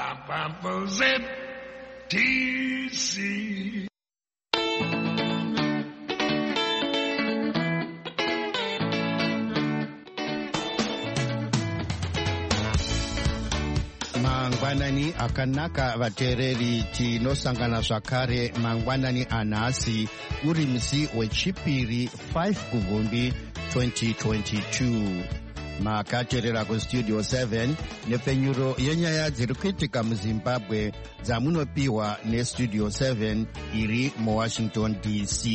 ZTC. Mangwanani akanaka vateereri tinosangana zvakare mangwanani anhasi uri musi wechipiri 5 kuvhumbi 2022. Makateerera kustudio 7 nepfenyuro yenyaya dziri kuitika muzimbabwe dzamunopiwa nestudio 7 iri muwashington DC.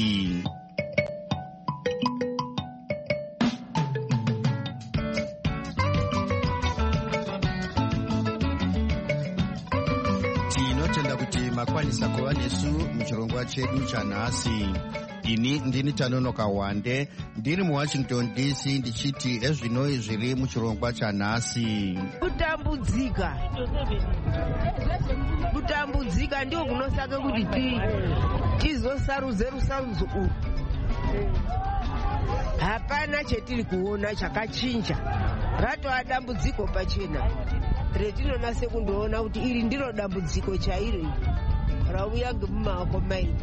Tinotenda kuti makwanisa kuva nesu muchirongwa chedu chanhasi. Ini ndini Tanonoka Wande ndiri muwashington DC ndichiti ezvinoi zviri muchirongwa chanhasi. Kutambudzika ndio kunosaka kuti tizosarudze rusarudzo urwu. Hapana chetiri kuona chakachinja, ratova dambudziko pachena retinonase kundoona kuti iri ndiro dambudziko chairo rauya ngemumaoko maino.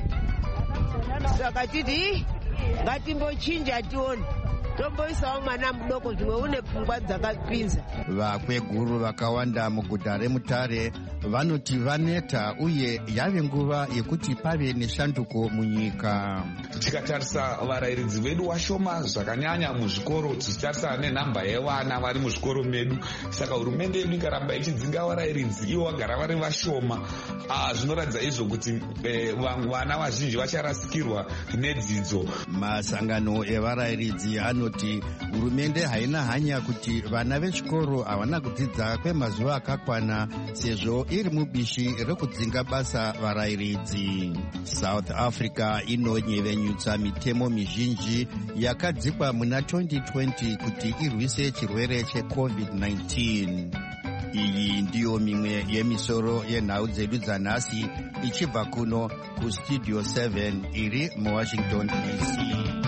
Saka titi ngatimbochinja tione, tomboisawo mwana mudoko zvimwe une pfungwa dzakapinza. Vakweguru vakawanda muguta reMutare vanoti vaneta uye yave nguva yekuti pave neshanduko munyika. Tikatarisa varairidzi vedu washoma zvakanyanya muzvikoro, tichitarisa nenhamba yevana vari muzvikoro medu. Saka hurumende yedu ikaramba ichidzinga varairidzi ivo vagara vari vashoma, zvinoratidza izvo kuti vana vazhinji vacharasikirwa nedzidzo. Masangano evarairidzi anoti hurumende haina hanya kuti vana vechikoro havana kudzidza kwemazuva akakwana sezvo iri mubishi rekudzinga basa varairidzi. South Africa inonyevenyutsa mitemo mizhinji yakadzikwa muna 2020 kuti irwise chirwere cheCovid-19. Iyi ndiyo mimwe yemisoro yenhau dzedu dzanhasi ichibva kuno kustudio 7 iri muwashington DC.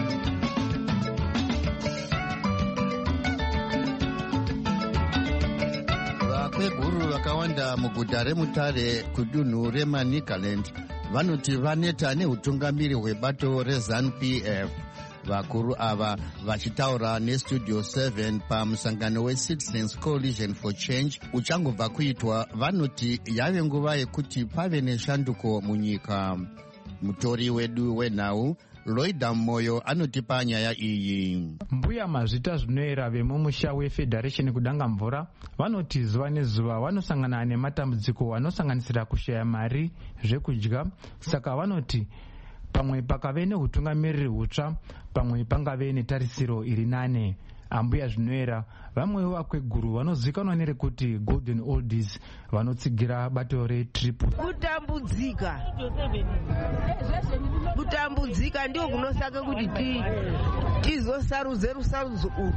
Vakweguru vakawanda muguta reMutare kudunhu reManicaland vanoti vaneta neutungamiri hwebato reZANU-PF. Vakuru ava vachitaura nestudio 7 pamusangano weCitizens Coalition for Change uchangobva kuitwa vanoti yave nguva yekuti pave neshanduko munyika. Mutori wedu wenhau Loida Moyo anotipa nyaya iyi. Mbuya mazvita zvinoera vemumusha weFederation kudanga mvura vanoti zuva nezuva vanosangana nematambudziko anosanganisira kushaya mari, zvekudya. Saka vanoti pamwe pakave neutungamiriri hutsva, pamwe pangave netarisiro iri nane. Ambuya zvinoera vamwe vakweguru vanozikanwa nerekuti Golden Oldies vanotsigira bato reTrip. Kutambudzika ndio kunosaka kuti tizosarudze rusarudzo urwu.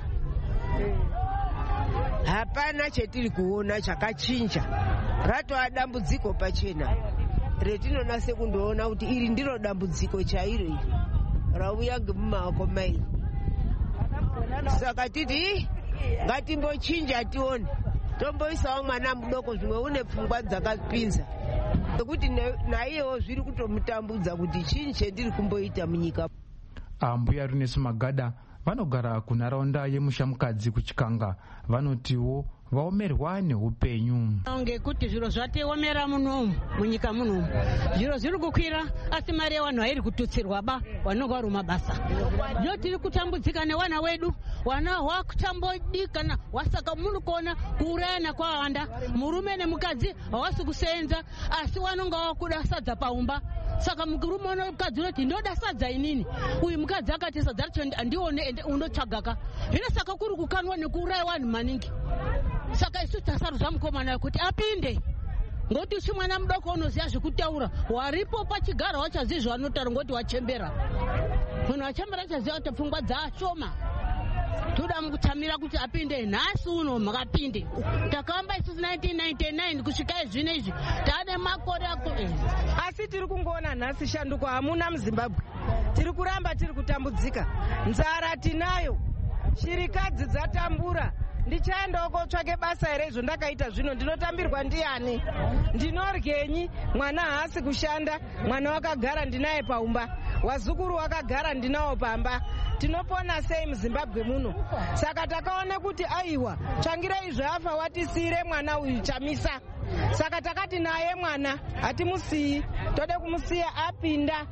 Hapana chetiri kuona chakachinja, ratova dambudziko pachena retinonase kundoona kuti iri ndiro dambudziko chairo rauya ngemumaoko maino. Saka titi ngatimbochinja tione, tomboisawo mwana mudoko zvimwe une pfungwa dzakapinza, nekuti naiyewo zviri kutomutambudza kuti chini chendiri kumboita munyika. Ambuya Runesu Magada vanogara kunharaunda yemushamukadzi kuchikanga vanotiwo vaomerwa neupenyu. Ngekuti zviro zvateomera munomu munyika munomu, zviro zviri kukwira asi mari yevanhu hairi kututsirwa ba vanonga vari mabasa. Ndio tiri kutambudzika newana wedu, wana wakutambodikana wasaka muri kuona kuurayana kwawanda, murume nemukadzi hawasi kusenza asi vanonga wakuda sadza paumba. Saka murume unokadzi unoti ndoda sadza inini, uyu mukadzi akati sadza racho ndione unotsvagaka. Zvino saka kuri kukanwa nekuuraya vanhu maningi. Saka isu tasarudza mukomana kuti apinde, ngoti uchi mwana mudoko unoziva zvekutaura, waripo pachigaro wachaziva zvanotaura ngoti wachembera. Munhu wachembera achaziva kuti pfungwa dzaashoma. Toda mukutamira kuti apinde nhasi uno makapinde. Takamba isusu 1999 kusvika zvino izvi taane makore akore. Asi tiri kungoona nhasi shanduko hamuna muZimbabwe. Tiri kuramba tiri kutambudzika. Nzara tinayo. Shirikadzi dzatambura. ndichaendawo kotsvake basa ere izvo ndakaita zvino? Ndinotambirwa ndiani? Ndinoryenyi? Mwana haasi kushanda, mwana wakagara ndinaye paumba, wazukuru wakagara ndinawo pamba. Tinopona sei muZimbabwe muno? Saka takaone kuti aiwa, tsvangirai zvafa watisire mwana uyu chamisa. Saka takati naye mwana hatimusiyi, tode kumusiya apinda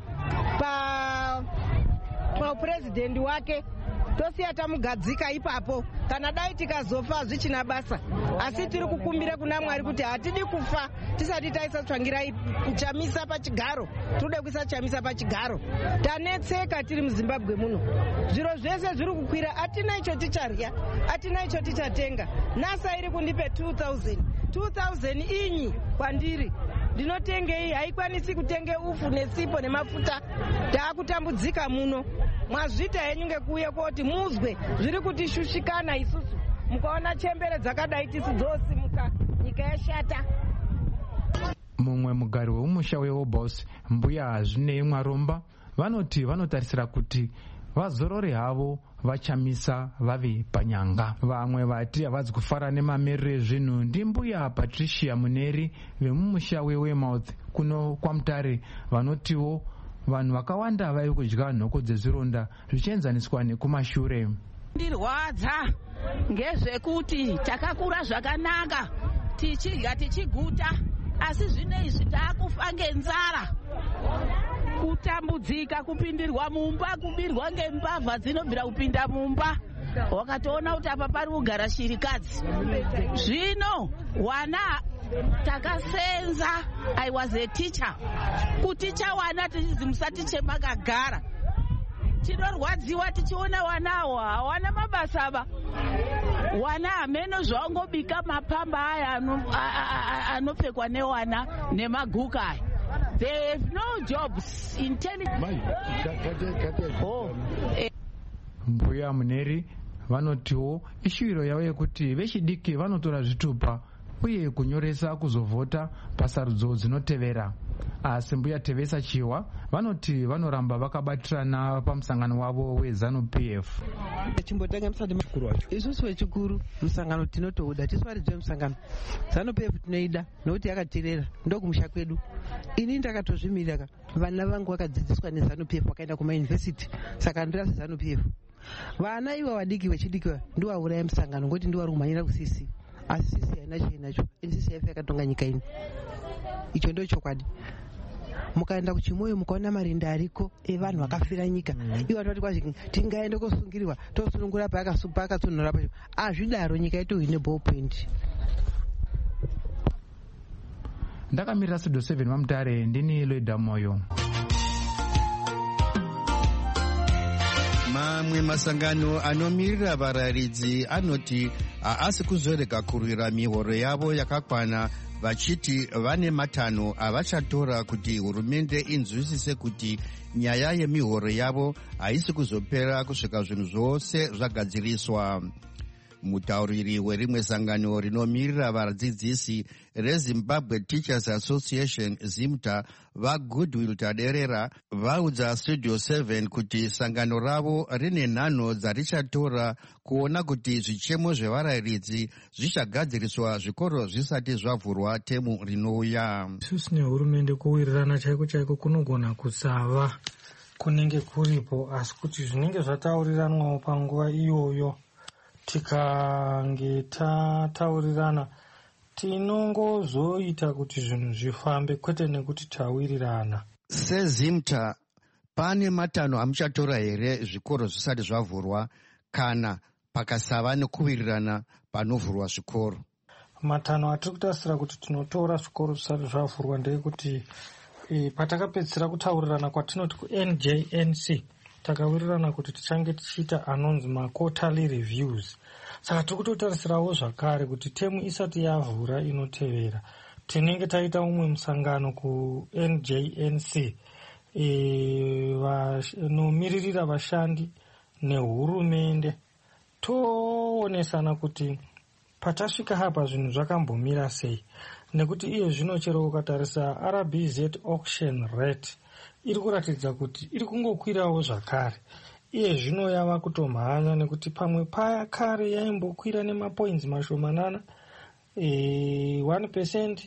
paupurezidendi wake, tosiya tamugadzika ipapo. Kana dai tikazofa hazvichina basa, asi tiri kukumbira kuna Mwari kuti hatidi kufa tisati taisa tsvangirai chamisa pachigaro. Tode kuisa chamisa pachigaro. Tanetseka tiri muZimbabwe muno, zviro zvese zviri kukwira, hatina icho ticharya, hatina icho tichatenga. NASA iri kundipe 2000 inyi kwandiri, ndinotengei? Haikwanisi kutenge ufu nesipo nemafuta. Taakutambudzika muno. Mwazvita henyu ngekuuya kuti muzwe zviri kutishushikana isusu, mukaona chembere dzakadai tisi dzosimuka, nyika yashata. Mumwe mugari wemusha weObos, mbuya Zvinei Mwaromba, vanoti vanotarisira kuti vazorore havo vachamisa vave panyanga. Vamwe vati havadzi kufara nemamiriro ezvinhu ndimbuya Patricia Muneri vemumusha weWeymouth kuno kwaMutare, vanotiwo vanhu vakawanda vaive kudya nhoko dzezvironda zvichienzaniswa nekumashure. Ndirwadza ngezvekuti takakura zvakanaka tichidya tichiguta, asi zvinezvi taakufa ngenzara, kutambudzika, kupindirwa mumba, kubirwa ngembavha dzinobvira kupinda mumba. Wakatoona kuti apa pari kugara shirikadzi. Zvino wana takasenza, I was a teacher. Kuticha wana tichizi musatiche makagara. Tinorwadziwa tichiona wanawo hawana mabasa aba. Wana hameno zvaungobika mapamba aya anopfekwa newana nemaguka aya. They have no jobs in Mbuya Muneri vanotiwo ishuviro yavo yekuti vechidiki vanotora zvitupa uye kunyoresa kuzovhota pasarudzo dzinotevera. Asi mbuya Tevesa Chiwa vanoti vanoramba vakabatirana pamusangano wavo weZANU-PF. Chimbotanga musati mukuru wacho. Isusu wechikuru musangano tinotouda, tiswaridzwe musangano. ZANU-PF tinoida nokuti yakatirera ndokumusha kwedu. Ini ndakatozvimirira vana vangu vakadzidziswa neZANU-PF vakaenda kumayunivhesiti, saka ndirasi ZANU-PF. Vana ivo vadiki vechidiki ndiwo vauraya musangano ngoti ndiwo vari kumhanyira kusisi. Asi sisi haina chinacho, NCCF yakatonga nyika ino. Icho ndio chokwadi. Mukaenda kuchimoyo mukaona marinda ariko evanhu vakafira nyika, ivo vatoti kwazi tingaende kosungiriwa tosunungura paakasunura pacho. Azvidaro nyika yetu ine ballpoint. Ndakamirira Studio 7 vaMutare, ndini Loida Moyo. Mamwe masangano anomirira varayiridzi anoti haasi kuzorega kurwira mihoro yavo yakakwana, vachiti vane matanho avachatora kuti hurumende inzwisise kuti nyaya yemihoro yavo haisi kuzopera kusvika zvinhu zvose zvagadziriswa. Mutauriri werimwe sangano rinomirira vadzidzisi reZimbabwe Teachers Association ZIMTA vaGoodwill Taderera vaudza Studio 7 kuti sangano ravo rine nhano dzarichatora kuona kuti zvichemo zvevarayiridzi zvichagadziriswa zvikoro zvisati zvavhurwa temu rinouya. Isusu nehurumende kuwirirana chaiko chaiko kunogona kusava kunenge kuripo, asi kuti zvinenge zvatauriranwawo panguva iyoyo tikange tataurirana tinongozoita kuti zvinhu zvifambe, kwete nekuti tawirirana. SeZIMTA, pane matanho amuchatora here zvikoro zvisati zvavhurwa kana pakasava nekuwirirana panovhurwa zvikoro? Matanho atiri kutasira kuti tinotora zvikoro zvisati zvavhurwa ndeyekuti patakapedzisira kutaurirana kwatinoti kuNJNC takawirirana kuti tichange tichiita anonzi quarterly reviews. Saka tiri kutotarisirawo zvakare kuti temu isati yavhura inotevera tinenge taita umwe musangano kuNJNC vanomiririra vashandi nehurumende, toonesana kuti patasvika hapa zvinhu zvakambomira sei, nekuti iye zvino chero ukatarisa RBZ auction rate iri kuratidza kuti iri kungokwirawo zvakare. iye zvino yava kutomhanya nekuti pamwe paya kare yaimbokwira nemapoints mashomanana 1%,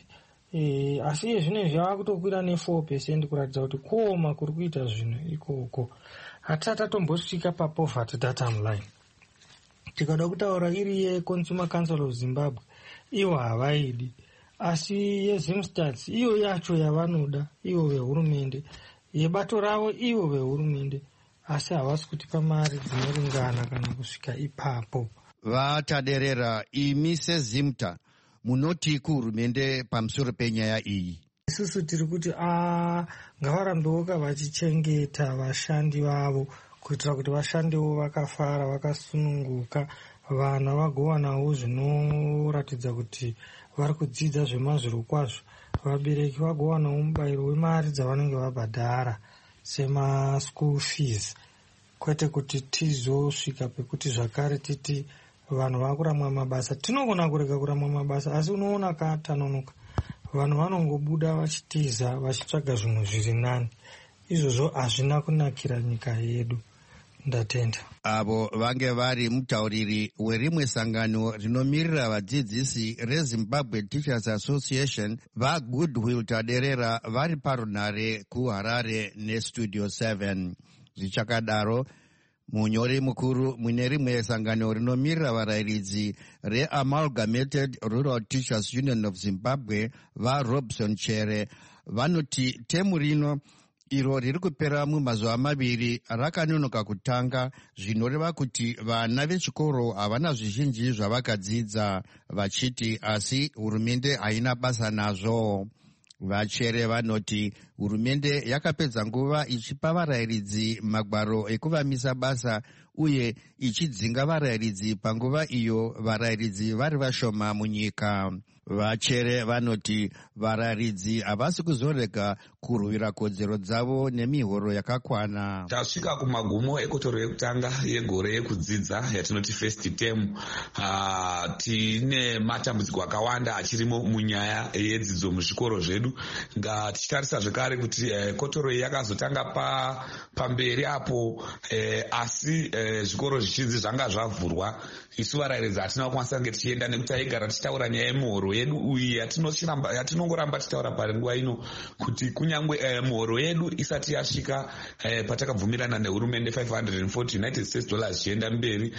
asi iye zvino zvava kutokwira ne4% kuratidza kuti kuoma kuri kuita zvinhu ikoko. Hatisati tatombosvika papoverty datum line. Tikada kutaura iri yeConsumer Council of Zimbabwe, ivo havaidi, asi yeZimstats iyo yacho yavanoda ivo vehurumende, yebato ravo ivo vehurumende, asi havasi kutipa mari dzinoringana kana kusvika ipapo. Vataderera, imi seZimta munoti kuhurumende pamusoro penyaya iyi? Isusu tiri kuti ngavarambewo vachichengeta vashandi vavo kuitira kuti vashandewo vakafara, vakasununguka, vana vagowanawo zvinoratidza kuti vari kudzidza zvemazviro kwazvo, vabereki vagowanawo mubayiro wemari dzavanenge vabhadhara semaschool fees, kwete kuti tizosvika pekuti zvakare titi vanhu vakuramwa mabasa. Tinogona kurega kuramwa mabasa, asi unoona katanonoka vanhu vanongobuda vachitiza vachitsvaga zvinhu zviri nani. Izvozvo hazvina kunakira nyika yedu. Ndatenda. Avo vange vari mutauriri werimwe sangano rinomirira vadzidzisi reZimbabwe Teachers Association vaGoodwill Taderera vari parunare kuHarare neStudio 7. Zvichakadaro, munyori mukuru mune rimwe sangano rinomirira varayiridzi reAmalgamated Rural Teachers Union of Zimbabwe vaRobson Chere vanoti temu rino iro riri kupera mumazuva maviri rakanonoka kutanga, zvinoreva kuti vana vechikoro havana zvizhinji zvavakadzidza, vachiti asi hurumende haina basa nazvo. Vachere vanoti hurumende yakapedza nguva ichipa varayiridzi magwaro ekuvamisa basa uye ichidzinga varayiridzi panguva iyo varayiridzi vari vashoma munyika. Vachere vanoti varayiridzi havasi kuzorega kurwira kodzero dzavo nemihoro yakakwana. Tasvika kumagumo ekotoro yekutanga yegore yekudzidza yatinoti first term. Tine matambudziko akawanda achirimo munyaya yedzidzo muzvikoro zvedu. Tichitarisa zvekare kuti kotoro iyi yakazotanga pamberi apo, asi zvikoro zvizhinji zvanga zvavhurwa. Isu varayiridzi hatina kukwanisa kunge tichienda nekuti taigara tichitaura nyaya yemuhoro yedu uyu yatinongoramba tichitaura panguva ino kuti kunyangwe muhoro yedu isati yasvika patakabvumirana nehurumende $540 United States zvichienda mberi,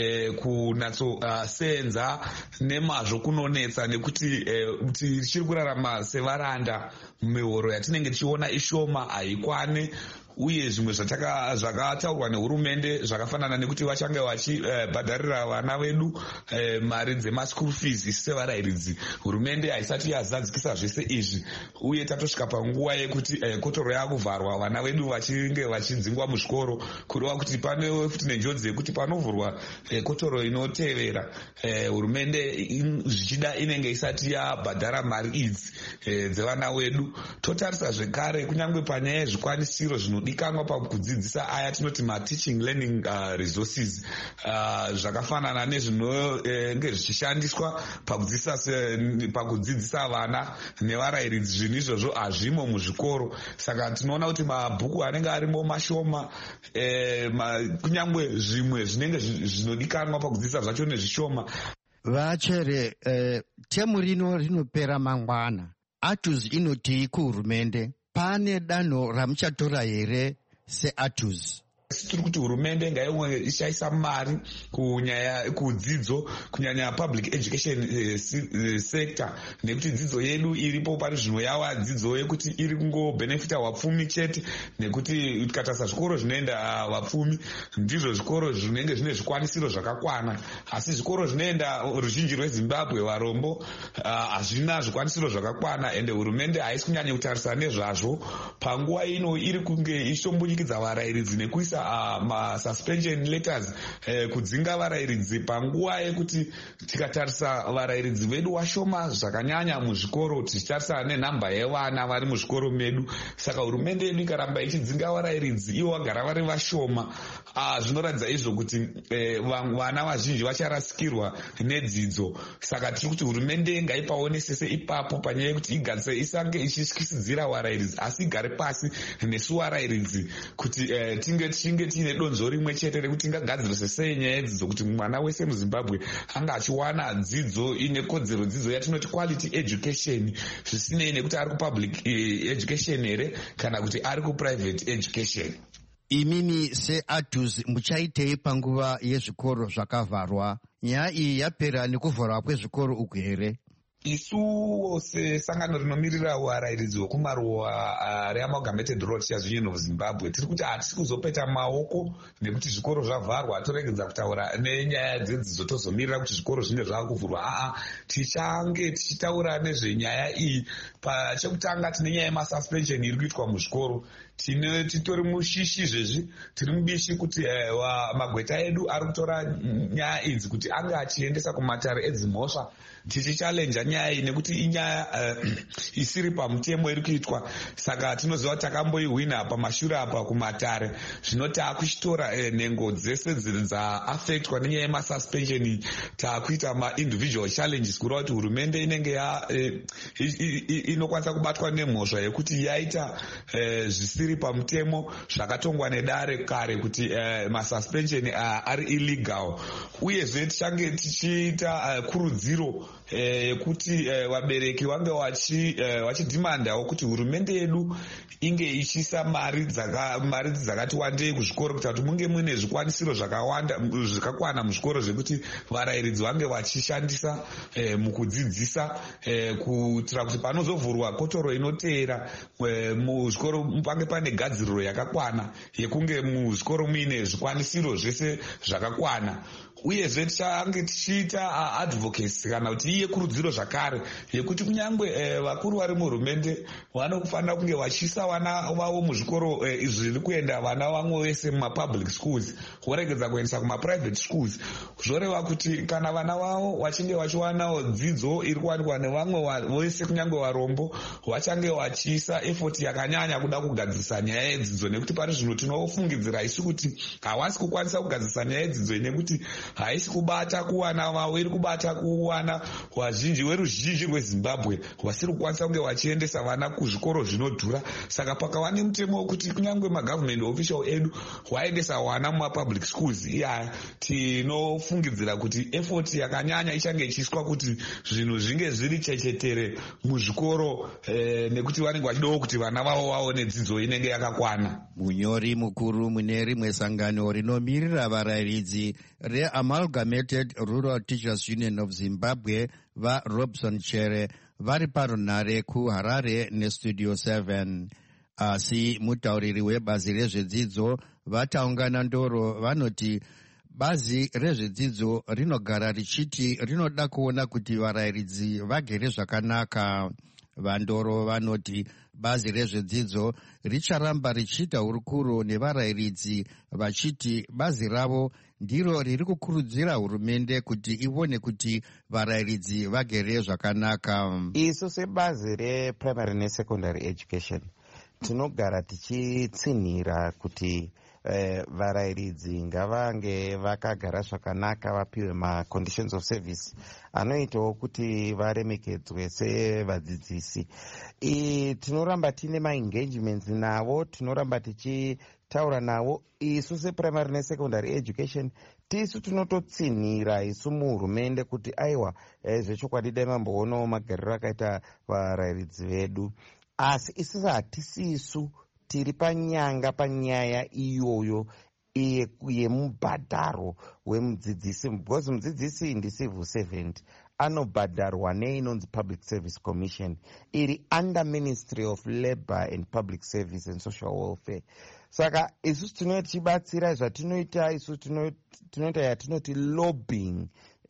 kunatsosenza nemazvo kunonetsa nekuti tichiri kurarama sevaranda. Mihoro yatinenge tichiona ishoma, haikwane, uye zvimwe zvakataurwa nehurumende zvakafanana nekuti vachange vachibhadharira vana vedu mari dzemaschool fees. Isi sevarayiridzi hurumende haisati yazadzikisa zvese izvi, uye tatosvika panguva yekuti kotoro yakuvharwa, vana vedu vachinge vachidzingwa muzvikoro, kureva kuti pane futi nenjodzi yekuti panovhurwa kotoro inotevera hurumende zvichida inenge isati yabhadhara mari idzi dzevana vedu. Totarisa zvekare kunyangwe panyaya yezvikwanisiro zvinodikanwa pakudzidzisa aya tinoti ma-teaching learning resources, zvakafanana nezvinenge zvichishandiswa pakudzidzisa vana nevarayiridzi, zvinhu izvozvo hazvimo muzvikoro. Saka tinoona kuti mabhuku anenge arimo mashoma, kunyangwe zvimwe zvinenge zvinodikanwa pakudzidzisa zvacho nezvishoma. Vachere, temu rino rinopera mangwana. ATUS inoti kuhurumende pane danho ramuchatora here seATUS? Tiri kuti hurumende ngaiwe ishaisa mari kunyaya kudzidzo, kunyanya public education sector, nekuti dzidzo yedu iripo pari zvino yava dzidzo yekuti iri kungobenefita vapfumi chete, nekuti tikatasa zvikoro zvinoenda vapfumi ndizvo zvikoro zvinenge zvine zvikwanisiro zvakakwana, asi zvikoro zvinoenda ruzhinji rweZimbabwe varombo hazvina zvikwanisiro zvakakwana, ende hurumende haisi kunyanya kutarisa nezvazvo. Panguva ino iri kunge ichitombudikidza varayiridzi nekuisa ma-suspension letters kudzinga varayiridzi panguva yekuti tikatarisa varayiridzi vedu vashoma zvakanyanya muzvikoro, tichitarisa nenhamba yevana vari muzvikoro medu. Saka hurumende yedu ikaramba ichidzinga varayiridzi ivo vagara vari vashoma, zvinoratidza izvo kuti vana vazhinji vacharasikirwa nedzidzo. Saka tiri kuti hurumende ngaipaonesese ipapo panyaya yekuti igarise, isange ichityisidzira varayiridzi, asi igare pasi nesu varayiridzi kuti tinge tinge tiine donzo rimwe chete rekuti tingagadzirise sei nyaya yedzidzo kuti mwana wese muzimbabwe anga achiwana dzidzo ine kodzero, dzidzo yatinoti quality education, zvisinei nekuti ari kupublic education here kana kuti ari kuprivate education. Imimi seATUS muchaitei panguva yezvikoro zvakavharwa? Nyaya iyi yapera nekuvharwa kwezvikoro uku here? Isuwo sesangano rinomirira varairidzi vekumaruwa reamalgamated Teachers Union of Zimbabwe tiri kuti hatisi kuzopeta maoko nekuti zvikoro zvavharwa toregedza kutaura nenyaya dzedzidzo tozomirira kuti zvikoro zvinge zvakuvhurwa. Tichange tichitaura nezvenyaya iyi. Pachekutanga tine nyaya yemasuspension iri kuitwa muzvikoro. Titori mushishi zvezvi, tiri mubishi kuti magweta edu ari kutora nyaya idzi kuti ange achiendesa kumatare edzimhosva. Tichichallenja nyaya iyi nekuti inyaya isiri pamutemo iri kuitwa, saka tinoziva kuti takamboihwina pamashure apa kumatare. Zvino taakuchitora nhengo dzese dzaaffectwa nenyaya yemasuspension, taakuita ma-individual challenges kureva kuti hurumende inenge inokwanisa kubatwa nemhosva yekuti yaita zvisiri pamutemo zvakatongwa nedare kare kuti masuspension ari illegal. Uyezve tichange tichiita kurudziro yekuti vabereki vange vachidhimandawo kuti hurumende yedu inge ichiisa mari dzakati wandei kuzvikoro kuita kuti munge muine zvikwanisiro zvakakwana muzvikoro zvekuti varairidzi vange vachishandisa mukudzidzisa, kuitira kuti panozovhurwa kotoro inoteera muzvikoro pange pane gadziriro yakakwana yekunge muzvikoro muine zvikwanisiro zvese zvakakwana. Uyezve tichange tichiita advocacy kana kuti iye kurudziro zvakare yekuti kunyangwe vakuru vari muhurumende vanofanira kunge vachiisa vana vavo muzvikoro zviri kuenda vana vamwe vese mumapublic schools voregedza kuendesa kumaprivate schools. Zvoreva kuti kana vana vavo vachinge vachiwanawo dzidzo iri kuwanikwa nevamwe vese kunyangwe varombo, vachange vachiisa effort yakanyanya kuda kugadzirisa nyaya yedzidzo, nekuti pari zvino tinofungidzira isu kuti havasi kukwanisa kugadzirisa nyaya yedzidzo nekuti haisi kubata kuwana vavo, iri kubata kuwana wazhinji weruzhinji rweZimbabwe vasiri kukwanisa kunge vachiendesa vana kuzvikoro zvinodhura. Saka pakava nemutemo wekuti kunyange magovernment official edu waendesa vana mumapublic schools, iya tinofungidzira kuti effort yakanyanya ichange ichiiswa kuti zvinhu zvinge zviri chechetere muzvikoro, nekuti vanenge vachidawo kuti vana vavo vaone dzidzo inenge yakakwana. Munyori mukuru mune rimwe sangano rinomirira varairidzi reAmalgamated Rural Teachers Union of Zimbabwe vaRobson Chere vari parunhare kuHarare neStudio 7. Asi mutauriri webazi rezvedzidzo vataungana ndoro vanoti bazi rezvedzidzo rinogara richiti rinoda kuona kuti varairidzi vagere zvakanaka. Vandoro vanoti bazi rezvedzidzo richaramba richiita hurukuro nevarairidzi vachiti bazi ravo ndiro riri kukurudzira hurumende kuti ione kuti varairidzi vagere zvakanaka. Isu sebazi reprimary nesecondary education tinogara tichitsinhira kuti varairidzi ngavange vakagara zvakanaka, vapiwe maconditions of service anoitawo kuti varemekedzwe sevadzidzisi. Tinoramba tine maengagements navo, tinoramba tichitaura navo. Isu seprimary nesecondary education tisu tinototsinhira isu muhurumende kuti aiwa zvechokwadi dai mamboonawo magariro akaita varairidzi vedu, asi isusu hatisisu tiri panyaya iyoyo yemubhadharo wemudzidzisi, because mudzidzisi ndi civil servant, anobhadharwa neinonzi Public Service Commission iri under Ministry of Labour and Public Service and Social Welfare. Saka isusu tinoti tichibatsira zvatinoita, isu tinoita yatinoti lobbying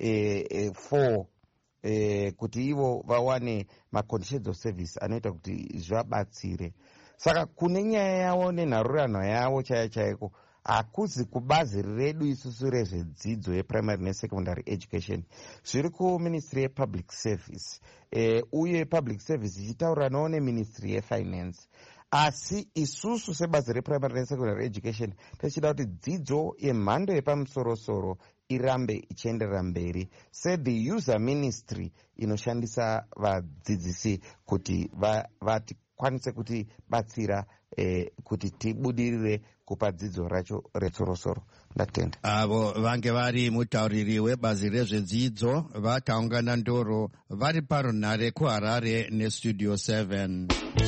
for kuti ivo vawane maconditions of service anoita kuti zvivabatsire. Saka kune nyaya yavo nenharuranwa yavo chaiko hakuzi kubazi redu isusu rezvedzidzo yeprimary nesecondary education, zviri kuministry yepublic service, uye public service ichitauranawo neministry yefinance. Asi isusu sebazi reprimary nesecondary education tichida kuti dzidzo yemhando yepamusorosoro irambe ichienderera mberi the user ministry inoshandisa vadzidzisi kuti vatikwanise kuti batsira kuti tibudirire kupa dzidzo racho retsorosoro. Ndatenda. Avo vange vari mutauriri webazi rezvedzidzo vataungana ndoro vari parunhare kuHarare nestudio 7.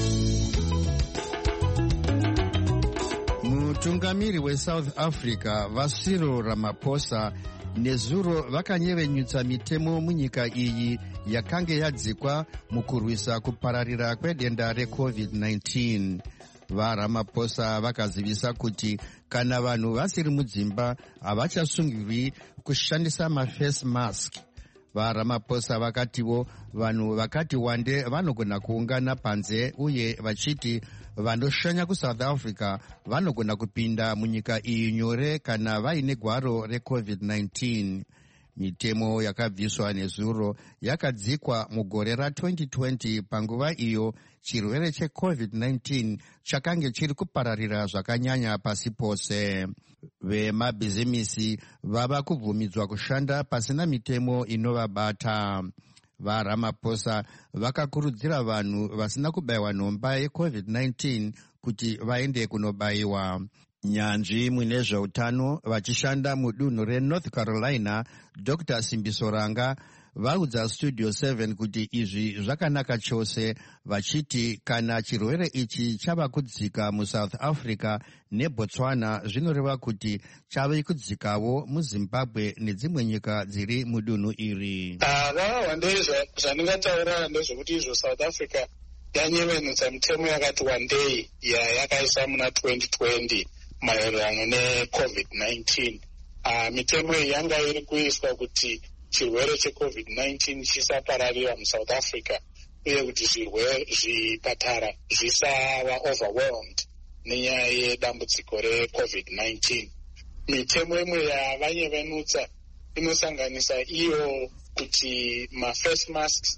Mutungamiri weSouth Africa Cyril Ramaphosa nezuro vakanyevenyutsa mitemo munyika iyi yakange yadzikwa mukurwisa kupararira kwedenda reCovid-19. VaRamaphosa vakazivisa kuti kana vanhu vasiri mudzimba havachasungirwi kushandisa mafase mask. VaRamaphosa vakatiwo vanhu vakati wande vanogona kuungana panze uye vachiti vanoshanya kuSouth Africa vanogona kupinda munyika iyi nyore kana vaine gwaro reCovid-19. Mitemo yakabviswa nezuro yakadzikwa mugore ra2020 panguva iyo chirwere cheCovid-19 chakange chiri kupararira zvakanyanya pasi pose. Vemabhizimisi vava kubvumidzwa kushanda pasina mitemo inovabata. VaRamaphosa vakakurudzira vanhu vasina kubayiwa nhomba yeCovid-19 kuti vaende kunobayiwa. Nyanzvi mune zveutano vachishanda mudunhu reNorth Carolina, Dr. Simbiso Ranga vaudza Studio 7 kuti izvi zvakanaka chose, vachiti kana chirwere ichi chava kudzika muSouth Africa neBotswana zvinoreva kuti chave kudzikawo muZimbabwe nedzimwe nyika dziri mudunhu iri. Wandei zvandingataura ndezvekuti izvo South Africa yanyevenutsa mitemo yakati wandei yakaisa muna 2020 maererano neCovid-19. Mitemo iyi yanga iri kuiswa kuti chirwere cheCovid-19 chisapararira muSouth Africa uye kuti zvipatara zvisava overwhelmed nenyaya yedambudziko reCovid-19. Mitemo imwe yavanyevenutsa inosanganisa iyo kuti mafase masks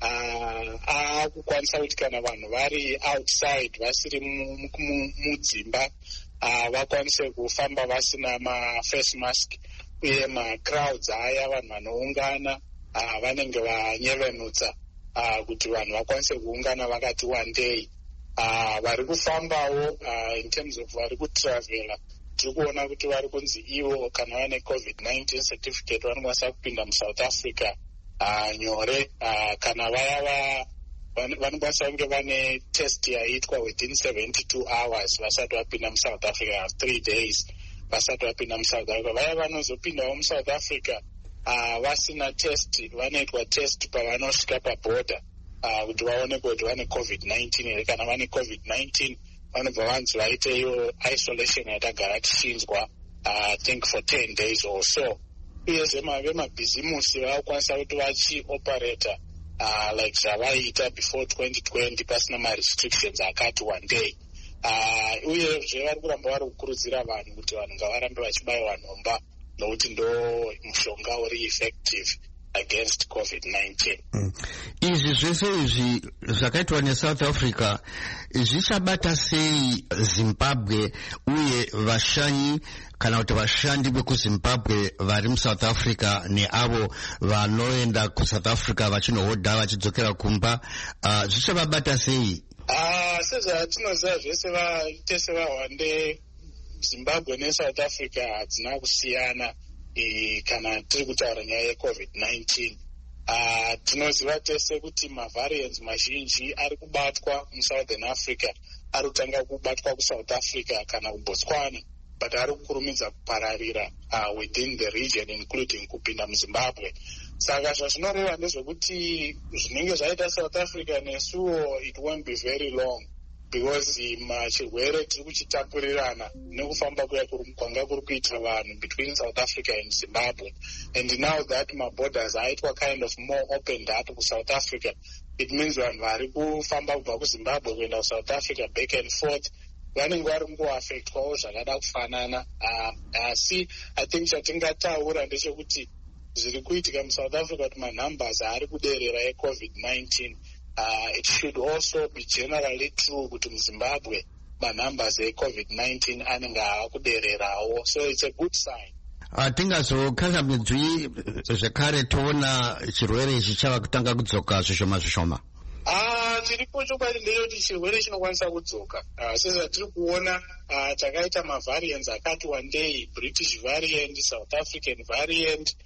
akukwanisa kuti kana vanhu vari outside vasiri mudzimba vakwanise kufamba vasina mafase mask, uye macrowds aya vanhu vanoungana vanenge vanyevenutsa kuti vanhu vakwanise kuungana vakati wandei. Vari kufambawo in terms of vari kutravela tiri kuona kuti vari kunzi ivo kana vane COVID-19 certificate vanokwanisa kupinda muSouth Africa nyore. Kana vaya vanokwanisa kunge vane test yaitwa within 72 hours vasati vapinda muSouth Africa, 3 days vasati vapinda muSouth Africa. Vaya vanozopindawo muSouth Africa vasina test vanoitwa test pavanosvika paborder kuti vaonekwe kuti vane COVID-19 here. Kana vane COVID-19 vanobva vanzi vaite iyo isolation yatagara tichinzwa I think for 10 days or so. Uyezve vemabhizimusi vakukwanisa kuti vachioperata like zvavaiita before 2020 pasina marestrictions akati wandei. Uyezve vari kuramba vari kukurudzira vanhu kuti vanhu ngavarambe vachibayiwa nhomba nokuti ndo mushonga uri effective against COVID-19. Izvi zvese izvi zvakaitwa neSouth Africa zvichabata sei Zimbabwe uye vashanyi kana kuti vashandi vekuZimbabwe vari muSouth Africa neavo vanoenda kuSouth Africa vachinohodha vachidzokera kumba, zvichavabata sei? Sezvatinoziva zvese tese vahwande Zimbabwe neSouth Africa hadzina kusiyana kana tiri kutaura nyaya yeCovid-19. Tinoziva tese kuti mavariants mazhinji ari kubatwa muSouthern Africa ari kutanga kubatwa kuSouth Africa kana kuBotswana, but ari kukurumidza kupararira within the region including kupinda muZimbabwe. Saka zvazvinoreva ndezvekuti zvinenge zvaita South Africa nesuwo it won't be very long, because chirwere tiri kuchitapurirana nekufamba kwanga kuri kuita vanhu between South Africa and Zimbabwe. And now that maborders aitwa kind of more opened up kuSouth Africa, it means vanhu vari kufamba kubva kuZimbabwe kuenda kuSouth Africa back and forth vanenge vari kungoaffectwawo zvakada kufanana. Asi I think chatingataura ndechekuti zviri kuitika muSouth Africa kuti manumbers ari kuderera eCovid-19, it should also be generally true kuti muZimbabwe manumbers eCovid-19 anenge akudererawo, so it's a good sign. Hatingazokasamidzwi zvekare toona chirwere ichi chava kutanga kudzoka zvishoma zvishoma. chiripo chokwadi ndeyekuti chirwere chinokwanisa kudzoka sezvatiri kuona takaita mavariants akati wandei, British variant, South African variant,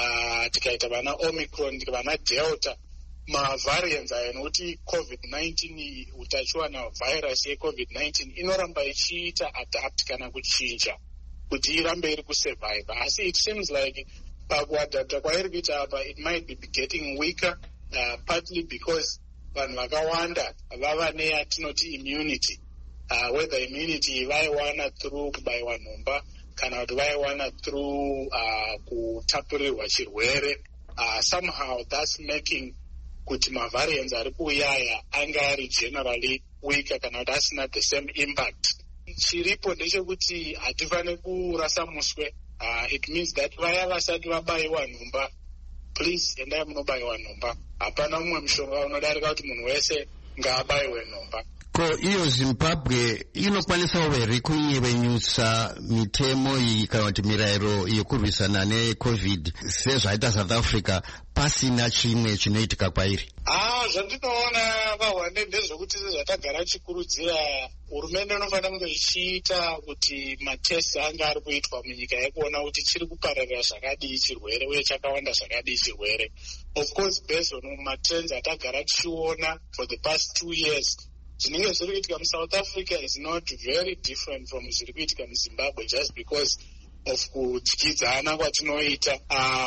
tikaita vana Omicron, vana Delta. Mavariants aya nokuti COVID-19 utachiwana virus yeCovid-19 inoramba ichiita adapt kana kuchinja kuti irambe iri kusurvive, asi it seems like pakuadapta kwairi kuita apa it might be getting weaker, partly because vanhu vakawanda vava neyatinoti immunity, whether immunity vaiwana through kubayiwa nhomba kana kuti vaiwana through kutapurirwa chirwere. Somehow that's making kuti mavariants ari kuuyaya anga ari generally weaker kana kuti asina the same impact. Chiripo ndechekuti hatifaniri kurasa muswe. It means that vaya vasati vabayiwa nhomba, please endai munobayiwa nhomba. Hapana mumwe mushonga unodarika kuti munhu wese ngaabayiwe nhomba. Ko iyo Zimbabwe inokwanisa here kuyevenyusa mitemo iyi kana kuti mirayiro yekurwisana neCovid sezvaita South Africa pasina chimwe chinoitika kwairi? Zvandinoona vahwande ndezvekuti sezvatagara chikurudzira hurumende inofanira kunge ichiita kuti matesti anga ari kuitwa munyika yekuona kuti chiri kupararira zvakadii chirwere uye chakawanda zvakadii chirwere. Of course based on matrends atagara tichiona for the past 2 years, zvinenge zviri kuitika muSouth Africa is not very different from zviri kuitika muZimbabwe just because of kudyidzana kwatinoita.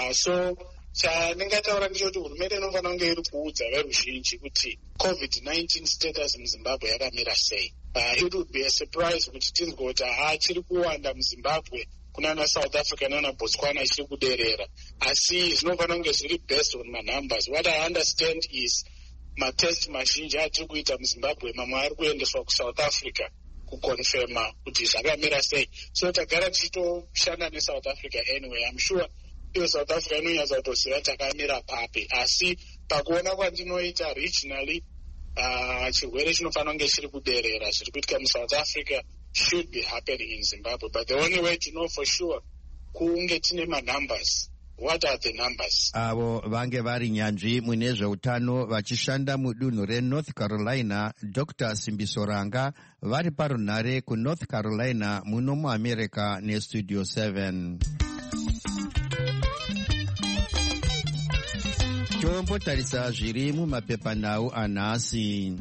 So chandingataura ndechekuti hurumende inofanira kunge iri kuudza veruzhinji kuti COVID-19 status muZimbabwe yakamira sei. It would be a surprise kuti tinzwe kuti chiri kuwanda muZimbabwe kunana South Africa nana Botswana chiri kuderera, asi zvinofanira kunge zviri based on manumbers. What I understand is matest mazhinji atiri kuita muZimbabwe mamwe ari kuendeswa kuSouth Africa kukonfirma kuti zvakamira sei. So tagara tichitoshanda neSouth Africa anyway. I'm sure iyo South Africa inonyatsa kutoziva takamira papi, asi pakuona kwandinoita regionally chirwere chinofanira kunge chiri kuderera. Zviri kuitika muSouth Africa should be happening in Zimbabwe, but the only way to know for sure kunge tine manumbers. What are the numbers? Avo vange vari nyanzvi mune zveutano vachishanda mudunhu reNorth Carolina, Dr. Simbiso Ranga, vari parunhare kuNorth Carolina muno muAmerica neStudio 7. Tombotarisa zviri mumapepanhau anhasi.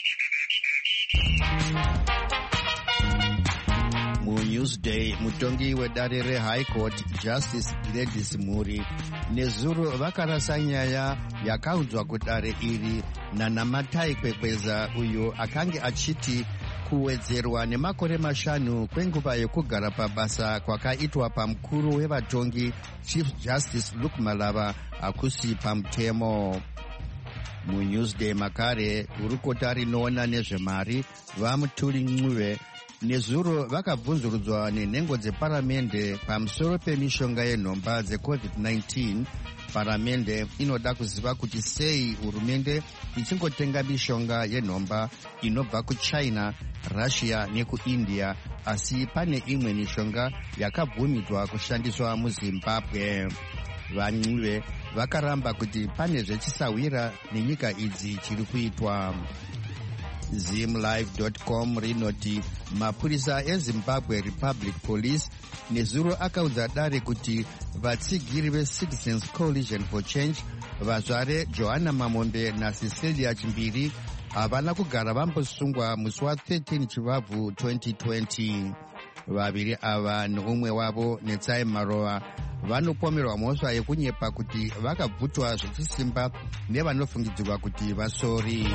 Newsday, mutongi wedare reHigh Court Justice Gladys Muri nezuro vakarasa nyaya yakaudzwa kudare iri naNamatai Kwekweza, uyo akange achiti kuwedzerwa nemakore 5 kwenguva yekugara pabasa kwakaitwa pamukuru wevatongi Chief Justice Luke Malava akusi pamutemo. MuNewsday makare hurukota rinoona nezvemari vaMutuli Ncube nezuro vakabvunzurudzwa nenhengo dzeparamende pamusoro pemishonga yenhomba dzeCovid-19. Paramende inoda kuziva kuti sei hurumende ichingotenga mishonga yenhomba inobva kuChina, Russia nekuIndia, asi pane imwe mishonga yakabvumidzwa kushandiswa muZimbabwe. VaNcube vakaramba kuti pane zvechisawira nenyika idzi chiri kuitwa. Zimlive.com rinoti mapurisa eZimbabwe Republic Police nezuro akaudza dare kuti vatsigiri veCitizens Coalition for Change vazvare Johanna Mamombe naCecilia Chimbiri havana kugara vambosungwa musi wa13 Chivabvu 2020. Vaviri ava neumwe wavo Netsai Marova vanopomerwa mhosva yekunyepa kuti vakabvutwa zvechisimba nevanofungidzirwa kuti vasori.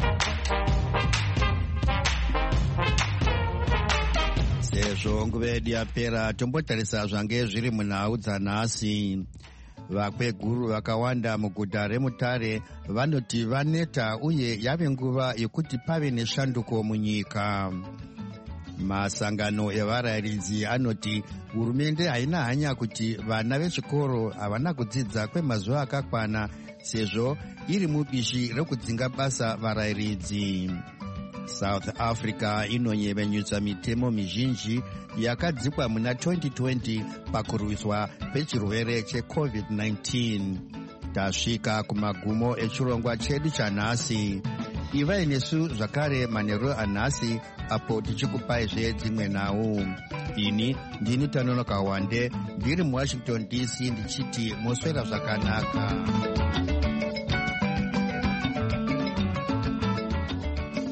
Sezvo nguva yedu yapera, tombotarisa zvange zviri munhau dzanhasi. Vakweguru vakawanda muguta reMutare vanoti vaneta uye yave nguva yekuti pave neshanduko munyika. Masangano evarayiridzi anoti hurumende haina hanya kuti vana vechikoro havana kudzidza kwemazuva akakwana sezvo iri mubishi rekudzinga basa varayiridzi. South Africa inonyevenyutsa mitemo mizhinji yakadzikwa muna 2020 pakurwiswa pechirwere cheCovid-19. Tasvika kumagumo echirongwa chedu chanhasi. ivai nesu zvakare manheru anhasi apo tichikupaizve dzimwe nhau. Ini ndini Tanonoka Wande ndiri muWashington DC ndichiti moswera zvakanaka.